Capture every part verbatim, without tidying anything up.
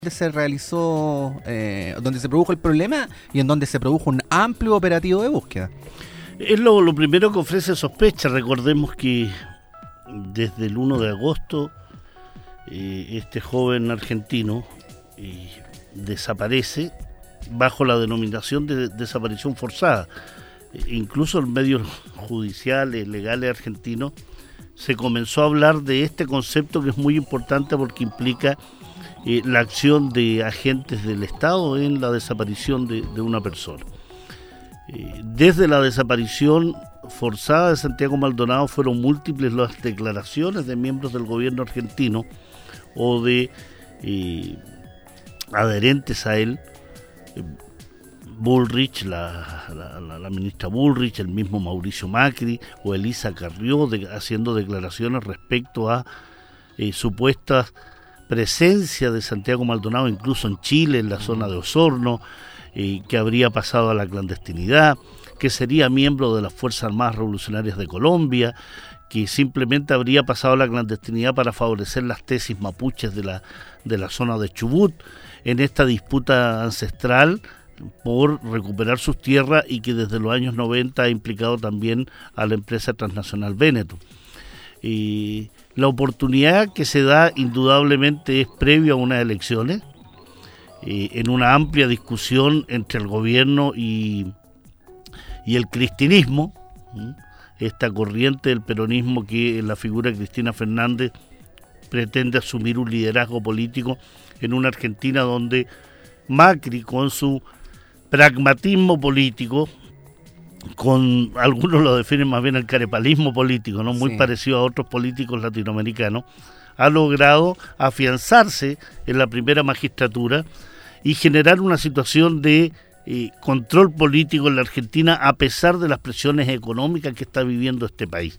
se realizó, eh, donde se produjo el problema y en donde se produjo un amplio operativo de búsqueda. Es lo, lo primero que ofrece sospecha. Recordemos que desde el primero de agosto eh, este joven argentino eh, desaparece bajo la denominación de desaparición forzada. Eh, incluso en medios judiciales, legales argentinos, se comenzó a hablar de este concepto que es muy importante porque implica eh, la acción de agentes del Estado en la desaparición de, de una persona. Eh, desde la desaparición forzada de Santiago Maldonado fueron múltiples las declaraciones de miembros del gobierno argentino o de eh, adherentes a él, eh, Bullrich, la, la, la, la ministra Bullrich, el mismo Mauricio Macri o Elisa Carrió de, haciendo declaraciones respecto a eh, supuestas presencia de Santiago Maldonado incluso en Chile, en la zona de Osorno, eh, que habría pasado a la clandestinidad, que sería miembro de las Fuerzas Armadas Revolucionarias de Colombia, que simplemente habría pasado a la clandestinidad para favorecer las tesis mapuches de la, de la zona de Chubut en esta disputa ancestral por recuperar sus tierras y que desde los años noventa ha implicado también a la empresa transnacional Veneto. Y la oportunidad que se da indudablemente es previo a unas elecciones, eh, en una amplia discusión entre el gobierno y, y el cristinismo, ¿sí? Esta corriente del peronismo que en la figura de Cristina Fernández pretende asumir un liderazgo político en una Argentina donde Macri, con su pragmatismo político, con algunos lo definen más bien el carepalismo político, no muy sí. parecido a otros políticos latinoamericanos, ha logrado afianzarse en la primera magistratura y generar una situación de eh, control político en la Argentina a pesar de las presiones económicas que está viviendo este país.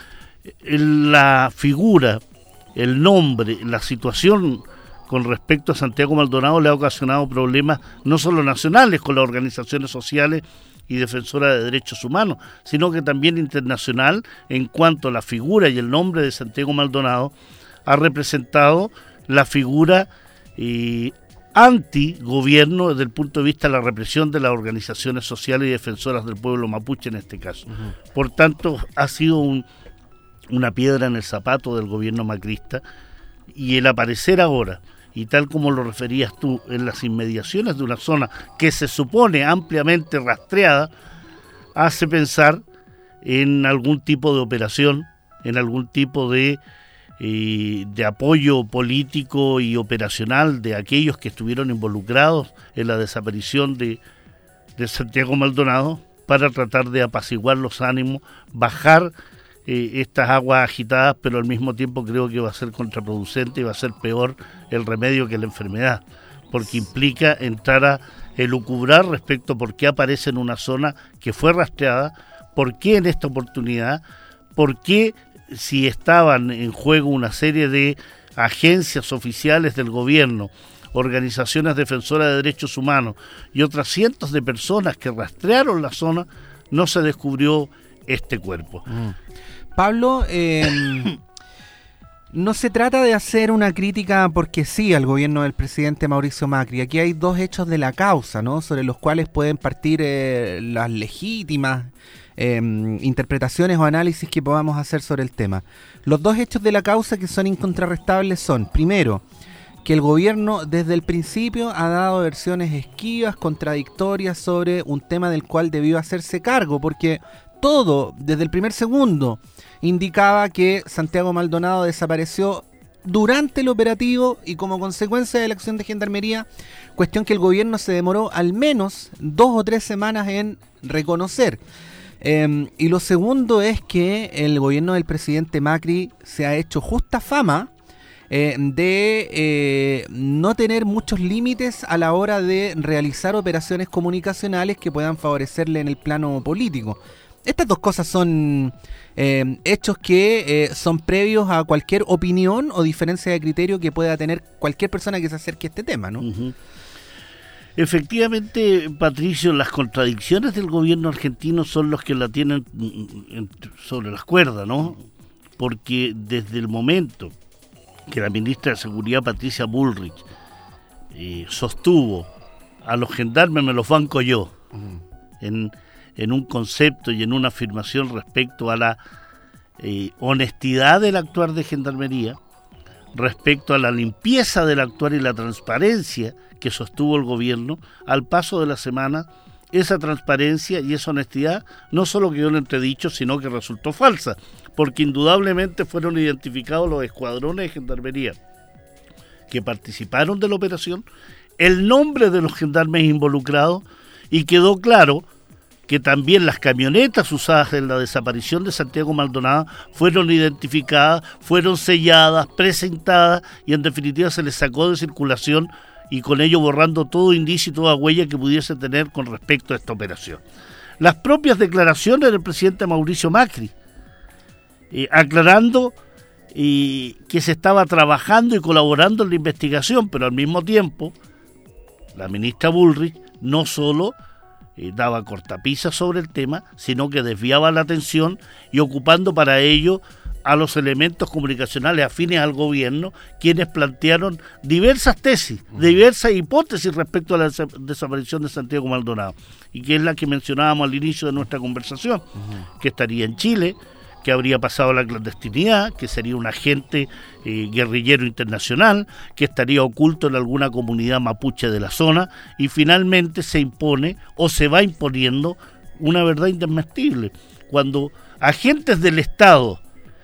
La figura, el nombre, la situación con respecto a Santiago Maldonado le ha ocasionado problemas no solo nacionales con las organizaciones sociales y defensoras de derechos humanos, sino que también internacional en cuanto a la figura y el nombre de Santiago Maldonado ha representado la figura eh, anti-gobierno desde el punto de vista de la represión de las organizaciones sociales y defensoras del pueblo mapuche en este caso. Uh-huh. Por tanto, ha sido un, una piedra en el zapato del gobierno macrista y el aparecer ahora, y tal como lo referías tú, en las inmediaciones de una zona que se supone ampliamente rastreada, hace pensar en algún tipo de operación, en algún tipo de, eh, de apoyo político y operacional de aquellos que estuvieron involucrados en la desaparición de, de Santiago Maldonado para tratar de apaciguar los ánimos, bajar Eh, estas aguas agitadas, pero al mismo tiempo creo que va a ser contraproducente y va a ser peor el remedio que la enfermedad, porque implica entrar a elucubrar respecto a por qué aparece en una zona que fue rastreada, por qué en esta oportunidad, por qué si estaban en juego una serie de agencias oficiales del gobierno, organizaciones defensoras de derechos humanos y otras cientos de personas que rastrearon la zona, no se descubrió este cuerpo. Mm. Pablo, eh, no se trata de hacer una crítica porque sí al gobierno del presidente Mauricio Macri. Aquí hay dos hechos de la causa, ¿no?, sobre los cuales pueden partir eh, las legítimas eh, interpretaciones o análisis que podamos hacer sobre el tema. Los dos hechos de la causa que son incontrarrestables son, primero, que el gobierno desde el principio ha dado versiones esquivas, contradictorias sobre un tema del cual debió hacerse cargo, porque todo, desde el primer segundo, indicaba que Santiago Maldonado desapareció durante el operativo y como consecuencia de la acción de Gendarmería, cuestión que el gobierno se demoró al menos dos o tres semanas en reconocer. Eh, y lo segundo es que el gobierno del presidente Macri se ha hecho justa fama eh, de eh, no tener muchos límites a la hora de realizar operaciones comunicacionales que puedan favorecerle en el plano político. Estas dos cosas son eh, hechos que eh, son previos a cualquier opinión o diferencia de criterio que pueda tener cualquier persona que se acerque a este tema, ¿no? Uh-huh. Efectivamente, Patricio, las contradicciones del gobierno argentino son los que la tienen sobre las cuerdas, ¿no? Porque desde el momento que la ministra de Seguridad, Patricia Bullrich, eh, sostuvo a los gendarmes me los banco yo, uh-huh. en, en un concepto y en una afirmación respecto a la eh, honestidad del actuar de Gendarmería, respecto a la limpieza del actuar y la transparencia que sostuvo el gobierno, al paso de la semana, esa transparencia y esa honestidad no solo quedó en entredicho, sino que resultó falsa, porque indudablemente fueron identificados los escuadrones de Gendarmería que participaron de la operación, el nombre de los gendarmes involucrados, y quedó claro que también las camionetas usadas en la desaparición de Santiago Maldonado fueron identificadas, fueron selladas, presentadas, y en definitiva se les sacó de circulación, y con ello borrando todo indicio y toda huella que pudiese tener con respecto a esta operación. Las propias declaraciones del presidente Mauricio Macri, eh, aclarando eh, que se estaba trabajando y colaborando en la investigación, pero al mismo tiempo la ministra Bullrich no solo eh, daba cortapisas sobre el tema, sino que desviaba la atención y ocupando para ello a los elementos comunicacionales afines al gobierno, quienes plantearon diversas tesis, diversas hipótesis respecto a la des- desaparición de Santiago Maldonado, y que es la que mencionábamos al inicio de nuestra conversación, uh-huh. que estaría en Chile, que habría pasado a la clandestinidad, que sería un agente eh, guerrillero internacional, que estaría oculto en alguna comunidad mapuche de la zona, y finalmente se impone o se va imponiendo una verdad indesmentible. Cuando agentes del Estado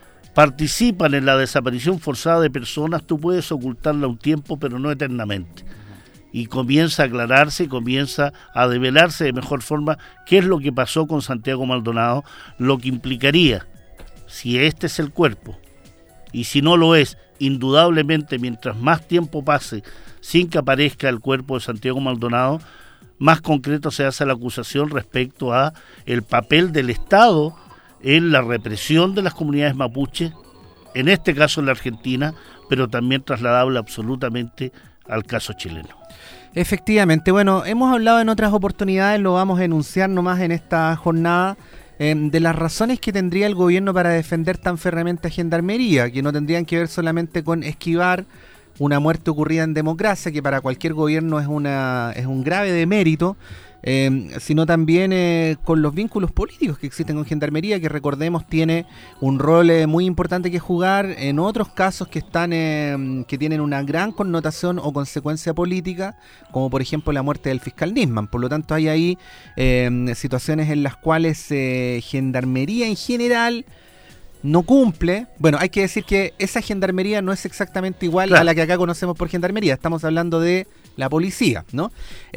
participan en la desaparición forzada de personas, tú puedes ocultarla un tiempo, pero no eternamente. Y comienza a aclararse y comienza a develarse de mejor forma qué es lo que pasó con Santiago Maldonado, lo que implicaría, si este es el cuerpo, y si no lo es, indudablemente mientras más tiempo pase sin que aparezca el cuerpo de Santiago Maldonado, más concreto se hace la acusación respecto a el papel del Estado en la represión de las comunidades mapuches, en este caso en la Argentina, pero también trasladable absolutamente al caso chileno. Efectivamente, bueno, hemos hablado en otras oportunidades, lo vamos a enunciar nomás en esta jornada, eh, de las razones que tendría el gobierno para defender tan férreamente a Gendarmería, que no tendrían que ver solamente con esquivar una muerte ocurrida en democracia, que para cualquier gobierno es una es un grave demérito, eh, sino también eh, con los vínculos políticos que existen con Gendarmería, que recordemos tiene un rol eh, muy importante que jugar en otros casos que están eh, que tienen una gran connotación o consecuencia política, como por ejemplo la muerte del fiscal Nisman. Por lo tanto hay ahí eh, situaciones en las cuales eh, Gendarmería en general no cumple. Bueno, hay que decir que esa Gendarmería no es exactamente igual claro. a la que acá conocemos por Gendarmería. Estamos hablando de la policía, ¿no?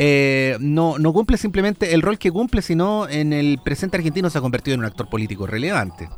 Eh, no, no cumple simplemente el rol que cumple, sino en el presente argentino se ha convertido en un actor político relevante.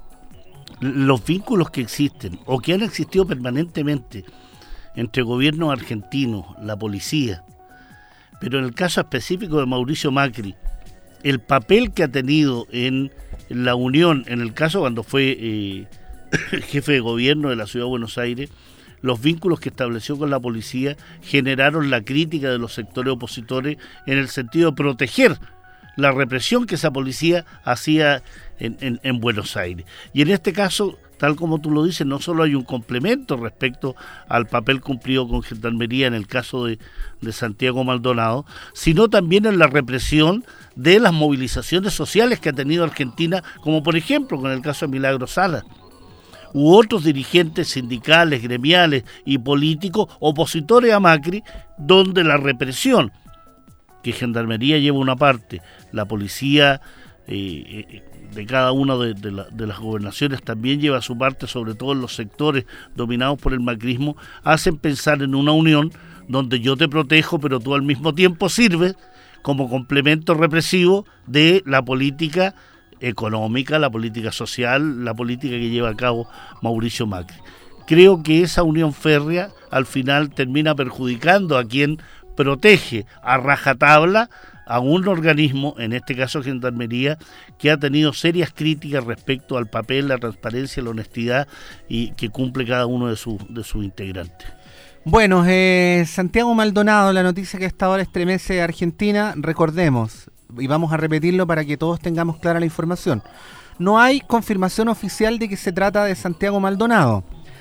Los vínculos que existen, o que han existido permanentemente, entre gobiernos argentinos, la policía, pero en el caso específico de Mauricio Macri, el papel que ha tenido en la unión, en el caso cuando fue eh, jefe de gobierno de la Ciudad de Buenos Aires, los vínculos que estableció con la policía generaron la crítica de los sectores opositores en el sentido de proteger la represión que esa policía hacía en, en, en Buenos Aires. Y en este caso, tal como tú lo dices, no solo hay un complemento respecto al papel cumplido con Gendarmería en el caso de, de Santiago Maldonado, sino también en la represión de las movilizaciones sociales que ha tenido Argentina, como por ejemplo con el caso de Milagros Sala, u otros dirigentes sindicales, gremiales y políticos opositores a Macri, donde la represión que Gendarmería lleva una parte, la policía eh, de cada una de, de, la, de las gobernaciones también lleva su parte, sobre todo en los sectores dominados por el macrismo, hacen pensar en una unión donde yo te protejo, pero tú al mismo tiempo sirves como complemento represivo de la política económica, la política social, la política que lleva a cabo Mauricio Macri. Creo que esa unión férrea al final termina perjudicando a quien protege a rajatabla a un organismo, en este caso Gendarmería, que ha tenido serias críticas respecto al papel, la transparencia, la honestidad y que cumple cada uno de sus de sus integrantes. Bueno, eh, Santiago Maldonado, la noticia que hasta ahora estremece a Argentina, recordemos, y vamos a repetirlo para que todos tengamos clara la información. No hay confirmación oficial de que se trata de Santiago Maldonado.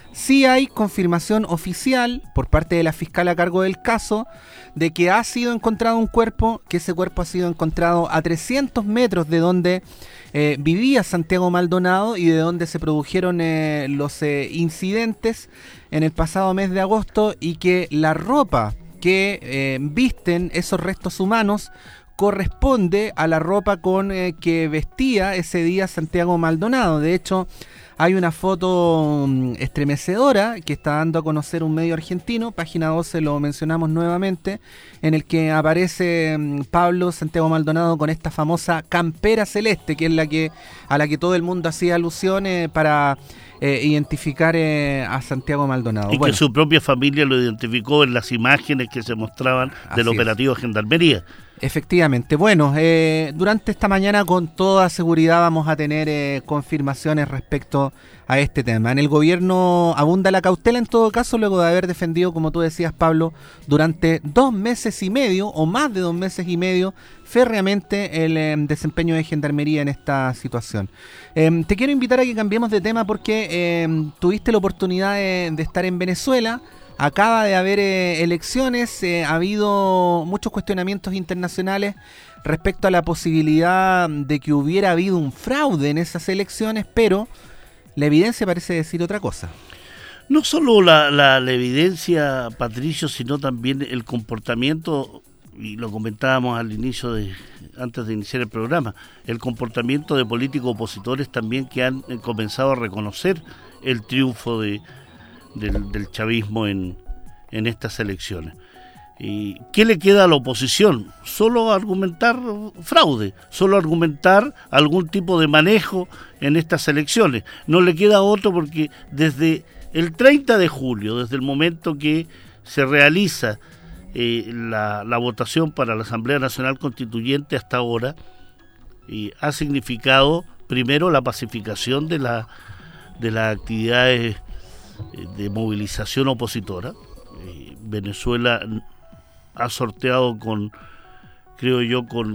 sí hay confirmación oficial por parte de la fiscal a cargo del caso de que ha sido encontrado un cuerpo, que ese cuerpo ha sido encontrado a trescientos metros de donde eh, vivía Santiago Maldonado y de donde se produjeron eh, los eh, incidentes en el pasado mes de agosto, y que la ropa que eh, visten esos restos humanos corresponde a la ropa con eh, que vestía ese día Santiago Maldonado. De hecho, hay una foto um, estremecedora que está dando a conocer un medio argentino, Página doce, lo mencionamos nuevamente, en el que aparece um, Pablo Santiago Maldonado con esta famosa campera celeste, que es la que a la que todo el mundo hacía alusión eh, para eh, identificar eh, a Santiago Maldonado. Y bueno, que su propia familia lo identificó en las imágenes que se mostraban del operativo de Gendarmería. Efectivamente. Bueno, eh, durante esta mañana con toda seguridad vamos a tener eh, confirmaciones respecto a este tema. En el gobierno abunda la cautela en todo caso, luego de haber defendido, como tú decías, Pablo, durante dos meses y medio o más de dos meses y medio férreamente el eh, desempeño de Gendarmería en esta situación. Eh, te quiero invitar a que cambiemos de tema porque eh, tuviste la oportunidad de, de estar en Venezuela. Acaba de haber eh, elecciones, eh, ha habido muchos cuestionamientos internacionales respecto a la posibilidad de que hubiera habido un fraude en esas elecciones, pero la evidencia parece decir otra cosa. No solo la, la, la evidencia, Patricio, sino también el comportamiento, y lo comentábamos al inicio, de antes de iniciar el programa, el comportamiento de políticos opositores también que han eh, comenzado a reconocer el triunfo de Del, del chavismo en, en estas elecciones. ¿Y qué le queda a la oposición? Solo argumentar fraude, solo argumentar algún tipo de manejo en estas elecciones. No le queda otro, porque desde el treinta de julio, desde el momento que se realiza eh, la, la votación para la Asamblea Nacional Constituyente hasta ahora, eh, ha significado primero la pacificación de, la, de las actividades de movilización opositora. Eh, Venezuela ha sorteado con, creo yo, con,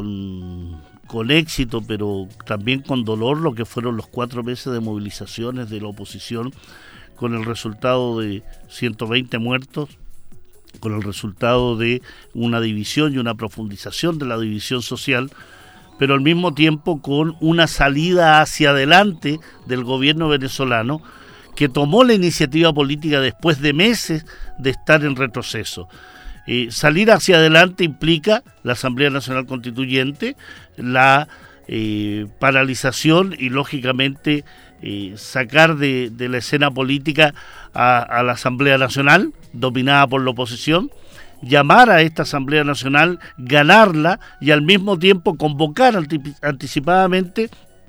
con, con éxito, pero también con dolor, lo que fueron los cuatro meses de movilizaciones de la oposición, con el resultado de ciento veinte muertos, con el resultado de una división y una profundización de la división social, pero al mismo tiempo con una salida hacia adelante del gobierno venezolano, que tomó la iniciativa política después de meses de estar en retroceso. Eh, salir hacia adelante implica la Asamblea Nacional Constituyente, la eh, paralización y, lógicamente, eh, sacar de, de la escena política a, a la Asamblea Nacional, dominada por la oposición, llamar a esta Asamblea Nacional, ganarla y al mismo tiempo convocar antip- anticipadamente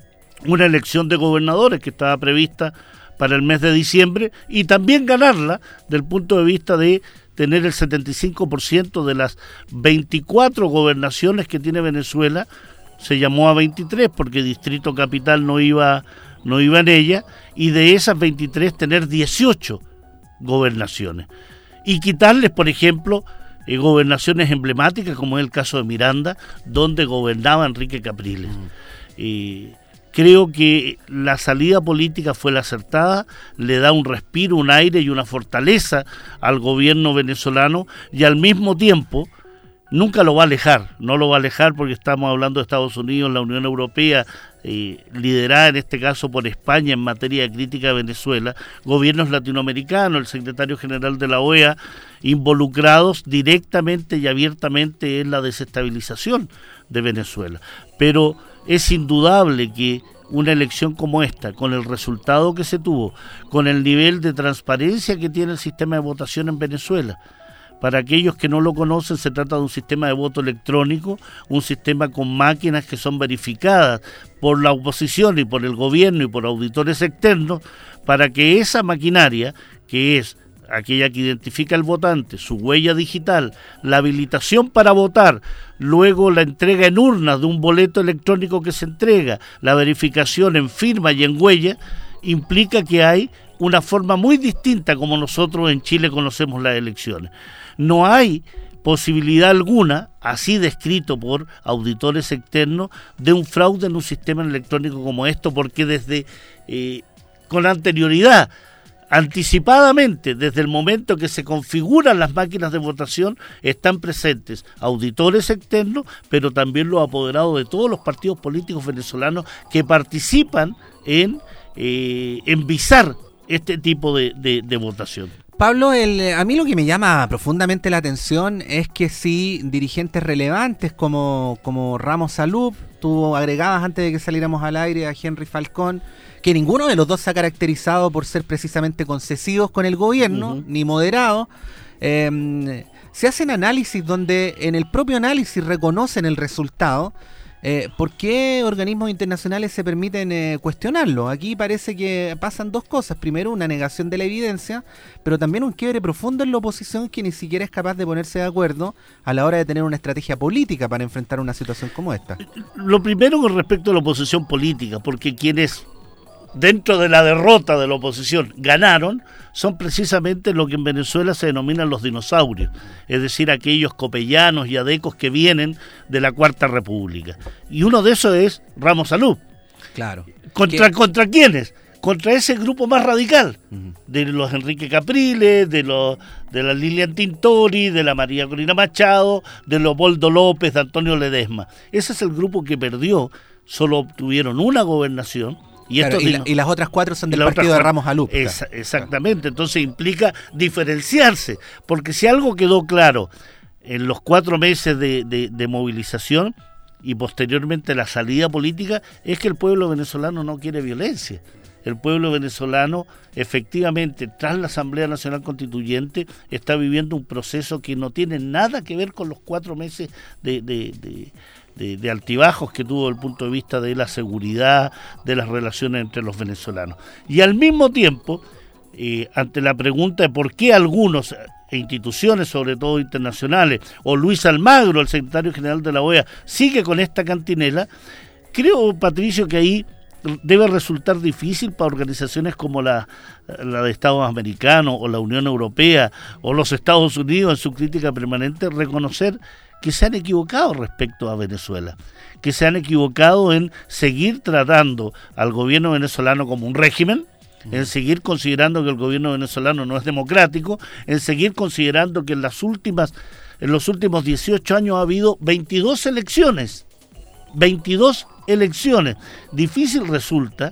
una elección de gobernadores que estaba prevista para el mes de diciembre, y también ganarla del punto de vista de tener el setenta y cinco por ciento de las veinticuatro gobernaciones que tiene Venezuela. Se llamó a veintitrés porque Distrito Capital no iba, no iba en ella, y de esas veintitrés tener dieciocho gobernaciones. Y quitarles, por ejemplo, eh, gobernaciones emblemáticas, como es el caso de Miranda, donde gobernaba Enrique Capriles. Mm. Eh, Creo que la salida política fue la acertada, le da un respiro, un aire y una fortaleza al gobierno venezolano, y al mismo tiempo nunca lo va a alejar, no lo va a alejar porque estamos hablando de Estados Unidos, la Unión Europea, eh, liderada en este caso por España en materia de crítica a Venezuela, gobiernos latinoamericanos, el secretario general de la O E A, involucrados directamente y abiertamente en la desestabilización de Venezuela. Pero es indudable que una elección como esta, con el resultado que se tuvo, con el nivel de transparencia que tiene el sistema de votación en Venezuela, para aquellos que no lo conocen, se trata de un sistema de voto electrónico, un sistema con máquinas que son verificadas por la oposición y por el gobierno y por auditores externos, para que esa maquinaria, que es aquella que identifica al votante, su huella digital, la habilitación para votar, luego la entrega en urnas de un boleto electrónico que se entrega, la verificación en firma y en huella, implica que hay una forma muy distinta como nosotros en Chile conocemos las elecciones. No hay posibilidad alguna, así descrito por auditores externos, de un fraude en un sistema electrónico como esto, porque desde eh, con anterioridad anticipadamente, desde el momento que se configuran las máquinas de votación, están presentes auditores externos, pero también los apoderados de todos los partidos políticos venezolanos que participan en eh, envisar este tipo de, de, de votación. Pablo, el, a mí lo que me llama profundamente la atención es que si dirigentes relevantes como, como Ramos Salub, tú agregabas antes de que saliéramos al aire a Henry Falcón, que ninguno de los dos se ha caracterizado por ser precisamente concesivos con el gobierno, uh-huh. ni moderados, eh, se hacen análisis donde en el propio análisis reconocen el resultado. Eh, ¿Por qué organismos internacionales se permiten eh, cuestionarlo? Aquí parece que pasan dos cosas. Primero, una negación de la evidencia, pero también un quiebre profundo en la oposición que ni siquiera es capaz de ponerse de acuerdo a la hora de tener una estrategia política para enfrentar una situación como esta. Lo primero con respecto a la oposición política, porque quienes dentro de la derrota de la oposición ganaron, son precisamente lo que en Venezuela se denominan los dinosaurios, es decir, aquellos copellanos y adecos que vienen de la Cuarta República. Y uno de esos es Ramos Salub. Claro. ¿Contra, ¿Contra quiénes? Contra ese grupo más radical, uh-huh. de los Enrique Capriles, de los de la Lilian Tintori, de la María Corina Machado, de Leopoldo López, de Antonio Ledesma. Ese es el grupo que perdió, solo obtuvieron una gobernación. Y, claro, y, la, y las otras cuatro son del partido de Ramos Salub. Es, exactamente, entonces implica diferenciarse, porque si algo quedó claro en los cuatro meses de, de, de movilización y posteriormente la salida política, es que el pueblo venezolano no quiere violencia. El pueblo venezolano efectivamente, tras la Asamblea Nacional Constituyente, está viviendo un proceso que no tiene nada que ver con los cuatro meses de... de, de De, de altibajos que tuvo desde el punto de vista de la seguridad, de las relaciones entre los venezolanos. Y al mismo tiempo, eh, ante la pregunta de por qué algunos e instituciones, sobre todo internacionales, o Luis Almagro, el secretario general de la O E A, sigue con esta cantinela, creo, Patricio, que ahí debe resultar difícil para organizaciones como la, la de Estados Americanos, o la Unión Europea, o los Estados Unidos, en su crítica permanente, reconocer que se han equivocado respecto a Venezuela, que se han equivocado en seguir tratando al gobierno venezolano como un régimen, en seguir considerando que el gobierno venezolano no es democrático, en seguir considerando que en las últimas, en los últimos dieciocho años ha habido veintidós elecciones, veintidós elecciones. Difícil resulta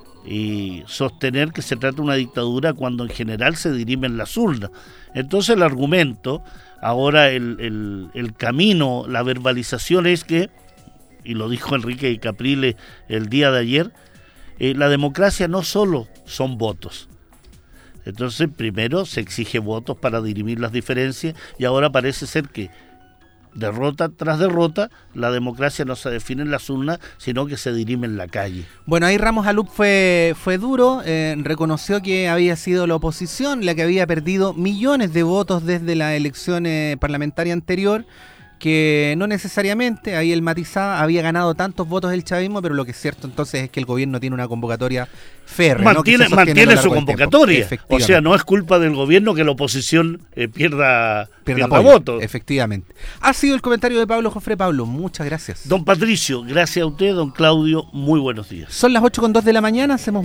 y sostener que se trata de una dictadura cuando en general se dirimen las urnas. Entonces el argumento, ahora el, el, el camino, la verbalización es que, y lo dijo Enrique Capriles el día de ayer, eh, la democracia no solo son votos. Entonces primero se exige votos para dirimir las diferencias y ahora parece ser que derrota tras derrota, la democracia no se define en las urnas, sino que se dirime en la calle. Bueno, ahí Ramos Salub fue, fue duro, eh, reconoció que había sido la oposición la que había perdido millones de votos desde la elección eh, parlamentaria anterior, que no necesariamente, ahí él matizaba, había ganado tantos votos el chavismo, pero lo que es cierto entonces es que el gobierno tiene una convocatoria férrea. Mantiene, ¿no? mantiene su convocatoria, o sea, no es culpa del gobierno que la oposición eh, pierda, pierda, pierda votos. Efectivamente. Ha sido el comentario de Pablo Jofré. Pablo, muchas gracias. Don Patricio, gracias a usted. Don Claudio, muy buenos días. Son las ocho con dos de la mañana, hacemos